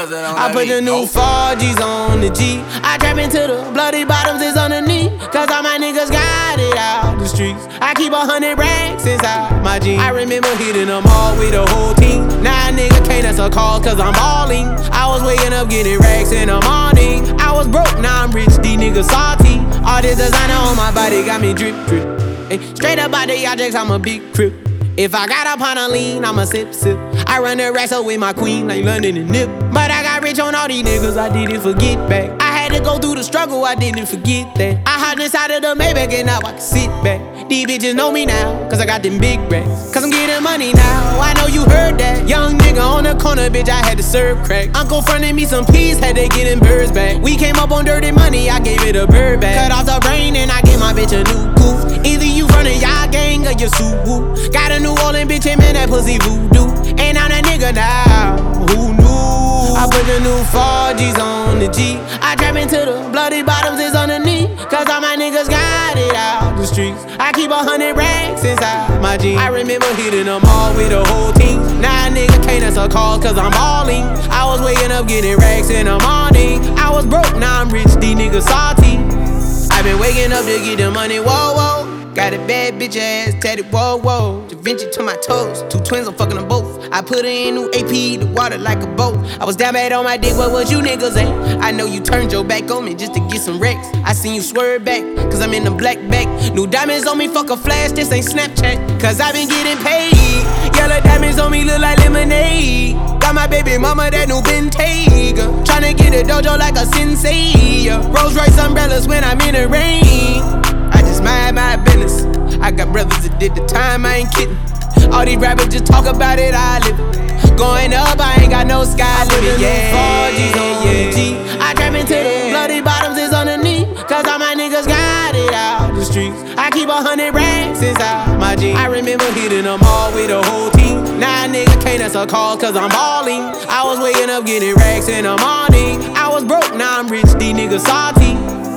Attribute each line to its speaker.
Speaker 1: I put the new 4Gs on the G. I trap into the bloody bottoms is underneath. Cause all my niggas got it out the streets. I keep 100 racks inside my jeans. I remember hitting them all with the whole team. Now a nigga can't answer calls cause I'm balling. I was waking up getting racks in the morning. I was broke, now I'm rich, these niggas salty. All this designer on my body got me drip, drip. Ay, straight up out the objects, I'm a big crip. If I got up on a lean, I'ma sip, sip. I run the racks up with my queen like London and Nip. But I got rich on all these niggas, I didn't forget back. I had to go through the struggle, I didn't forget that. I hopped inside of the Maybach and now I can sit back. These bitches know me now, cause I got them big racks. Cause I'm getting money now, I know you heard that. Young nigga on the corner, bitch, I had to serve crack. Uncle fronted me some peas, had to get them birds back. We came up on dirty money, I gave it a bird back. Cut off the brain and I gave my bitch a new coupe. Either you running y'all gang or you Subaru. Got a New Orleans bitch, and man, that pussy voodoo. And I'm that nigga now, who knew? I put the new 4Gs on the G. I trap into the bloody bottoms is underneath. Cause all my niggas got it out the streets. I keep 100 racks inside my jeans. I remember hitting them all with the whole team. Now a nigga can't answer calls cause I'm balling. I was waking up getting racks in the morning. I was broke, now I'm rich, these niggas salty. I been waking up to get the money, whoa, whoa. Got a bad bitch ass tatted, whoa, whoa. Da Vinci to my toes, 2 twins, I'm fucking them both. I put her in new AP, the water like a boat. I was down bad on my dick, what was you niggas at? I know you turned your back on me just to get some wrecks. I seen you swerve back, cause I'm in the black back. New diamonds on me, fuck a flash, this ain't Snapchat. Cause I been getting paid. Yellow diamonds on me look like lemonade. Got my baby mama that new Bentayga. Tryna get a dojo like a sensei. Rolls Royce umbrellas when I'm in the rain. I just mind my business. I got brothers that did the time, I ain't kidding. All these rappers just talk about it, I live it. Going up, I ain't got no sky limit. Yeah, 4Gs on the G. I trap into the bloody bottoms is underneath. Cause all my niggas got it out the streets. I keep 100 racks inside my jeans. I remember hitting them all with the whole team. Now a nigga can't answer calls cause I'm balling. I was waking up getting racks in the morning. I was broke, now I'm rich, these niggas salty.